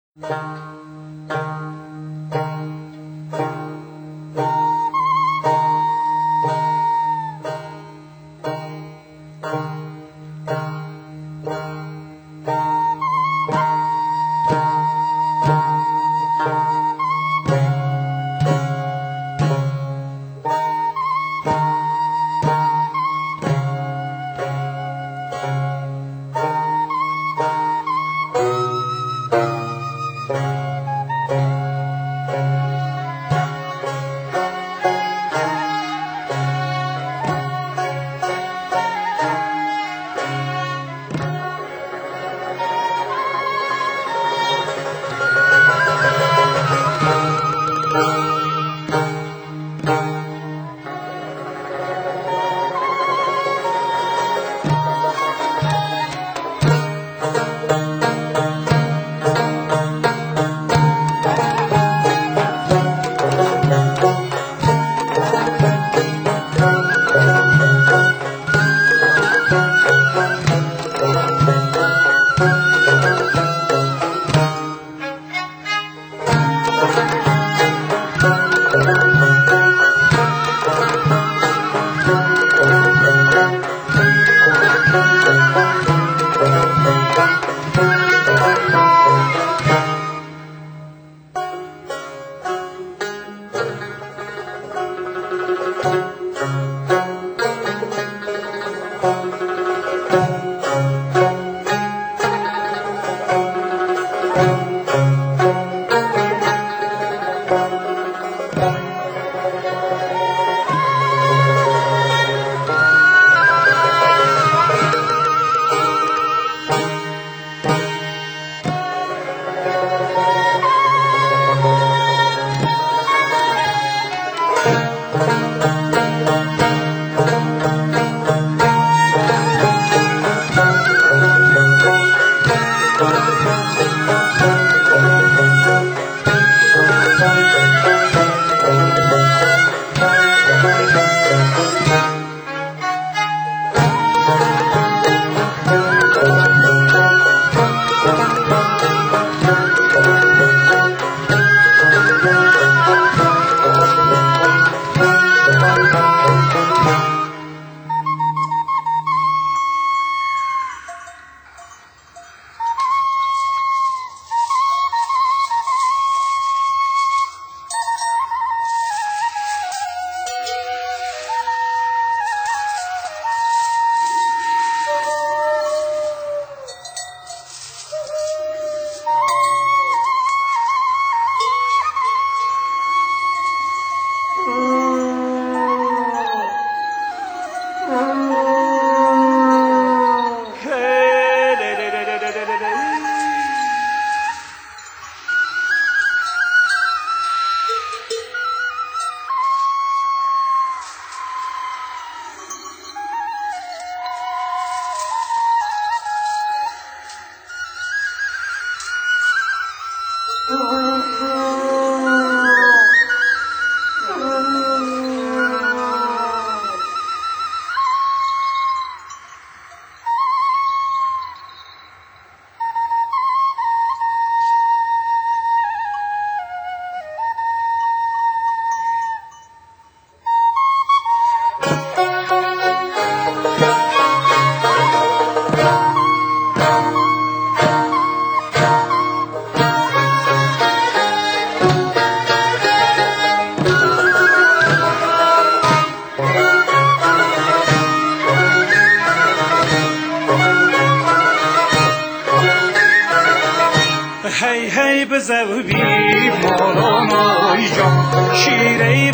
بزوی مالانای جان، شیرهی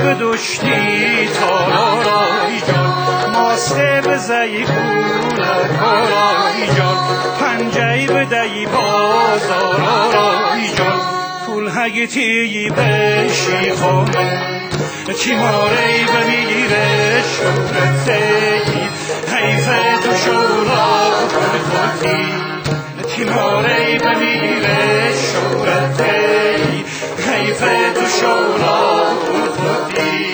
بدشتی تالارای جان، ماسته بزهی پولکارای جان، پنجهی بدهی بازارای جان، پول هگیتی بشی خانه تیمارهی بمیره شورتی، حیف تو شورا خودی تیمارهی بمیره شورتی، حیف تو شورا خودی.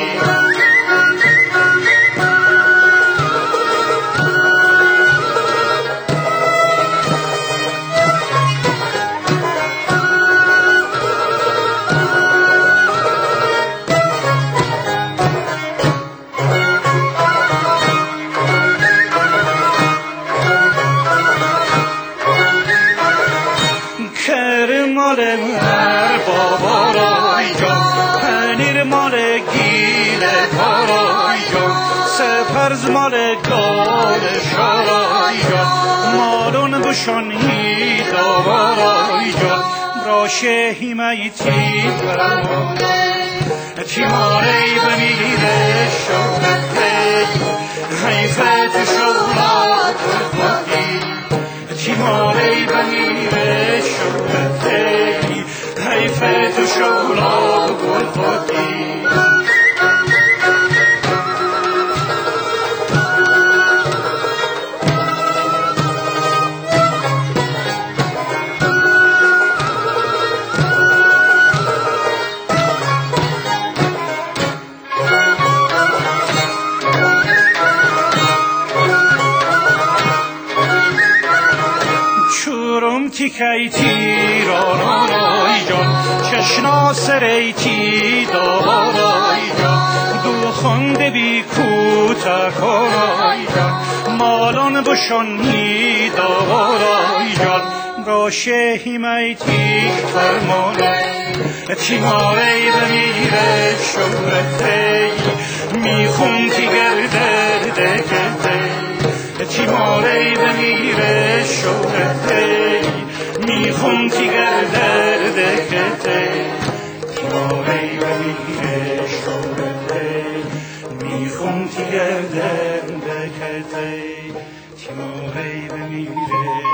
مال بابا رای جان، پنیر مال گیل کارای جان، سپرز مال گال شارای جان، مالون بشانی دارای جان، راشه هیمیتی فرمان تیماری بمیره شده حیفت شولاد خودی، تیماری بمیره شده حیفت شولاد خودی. تیکی تیرارای جان، چشنا سریتی دارای جان، دو خونده بی کوتکارای جان، مالان بشانی دارای جان، راشه هیمیتی فرمانه تیماری بمیره شورته میخون تی گرده دکته، تیماری بمیره شورته میخون تی گرده دکته، تیماری بمیره شورته میخون تی گرده دکته، تیماری بمیره